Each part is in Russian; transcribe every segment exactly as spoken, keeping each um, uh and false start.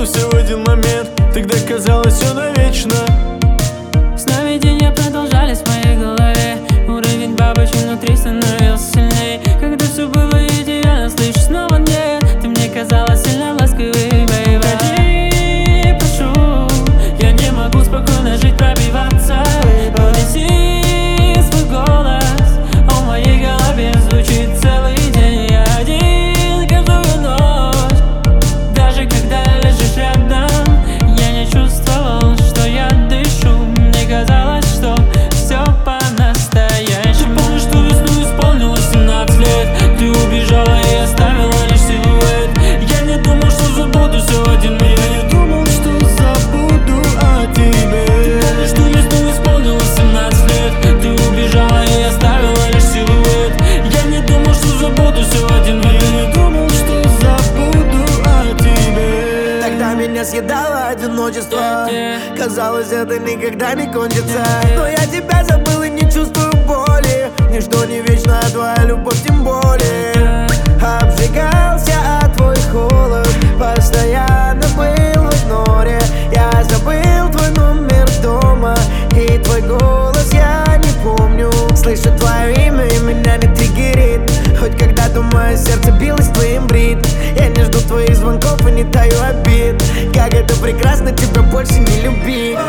забудешься в один момент. Тогда казалось все навечно. Сновидения продолжались в моей голове. Уровень бабочек внутри становился сильней. Когда все было идеально, слышу снова нет. Ты мне казалась сильно ласковой, бэйба. Ходи, прошу, я не могу спокойно жить, пробиваться. Унеси свой голос, а в моей голове звучит целый день. Я один каждую ночь. Даже когда лежишь рядом, я не чувствовал, что я дышу. Мне казалось, что все по-настоящему. Ты помнишь, что весну исполнилось семнадцать лет? Ты убежала и оставила лишь силуэт. Я не думал, что забуду все в один миг. Я не думал, что забуду о тебе. Ты помнишь, что весну исполнилось семнадцать лет? Ты убежала и оставила лишь силуэт. Я не думал, что забуду все в один миг. Я не думал, что забуду о тебе. Тогда меня съедало одиночество. Казалось, это никогда не кончится. Но я тебя забыл и не чувствую боли. Ничто не вечно, а твоя любовь тем более. Обжигался от твой холод, постоянно был в игноре. Я забыл твой номер дома и твой голос я не помню. Слышу твое имя и меня не триггерит. Хоть когда-то мое сердце билось твоим брит. Я не жду твоих звонков и не таю обид. Как это прекрасно тебя больше не любить.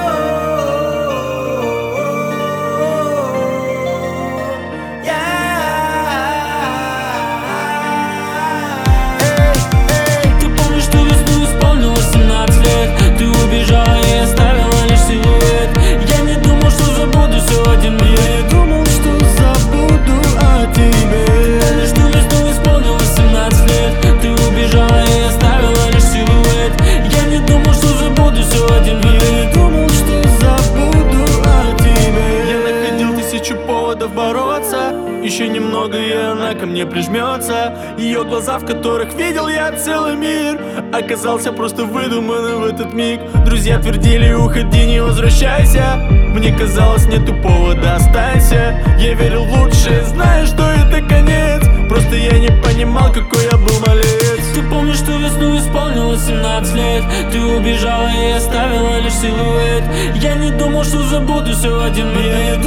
Ты помнишь, что весну исполнилось семнадцать лет? Ты убежала и оставила лишь силуэт. Я не думал, что забуду все в один миг. Я не думал, что забуду о тебе. Ты помнишь, что весну исполнилось семнадцать лет? Ты убежала и оставила лишь силуэт. Я не думал, что забуду все в один миг. Я не думал, что забуду о тебе. Я находил тысячу поводов бороться. Еще немного, и она ко мне прижмется. Ее глаза, в которых видел я целый мир, оказался просто выдуманным в этот миг. Друзья твердили: уходи, не возвращайся. Мне казалось, нету повода, останься. Я верил в лучшее, зная, что это конец. Просто я не понимал, какой я был малец. Ты помнишь, что весну исполнилось семнадцать лет? Ты убежала и оставила лишь силуэт. Я не думал, что забуду все в один миг. Я не